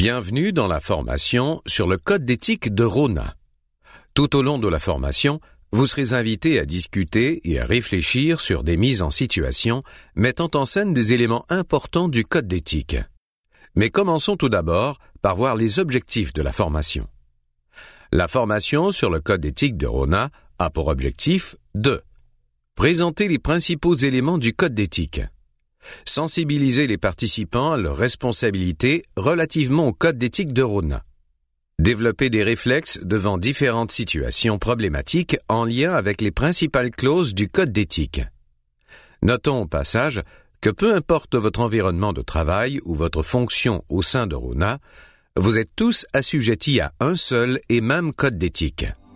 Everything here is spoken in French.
Bienvenue dans la formation sur le code d'éthique de Rona. Tout au long de la formation, vous serez invité à discuter et à réfléchir sur des mises en situation mettant en scène des éléments importants du code d'éthique. Mais commençons tout d'abord par voir les objectifs de la formation. La formation sur le code d'éthique de Rona a pour objectif de présenter les principaux éléments du code d'éthique, sensibiliser les participants à leurs responsabilités relativement au code d'éthique de Rona, développer des réflexes devant différentes situations problématiques en lien avec les principales clauses du code d'éthique. Notons au passage que peu importe votre environnement de travail ou votre fonction au sein de Rona, vous êtes tous assujettis à un seul et même code d'éthique.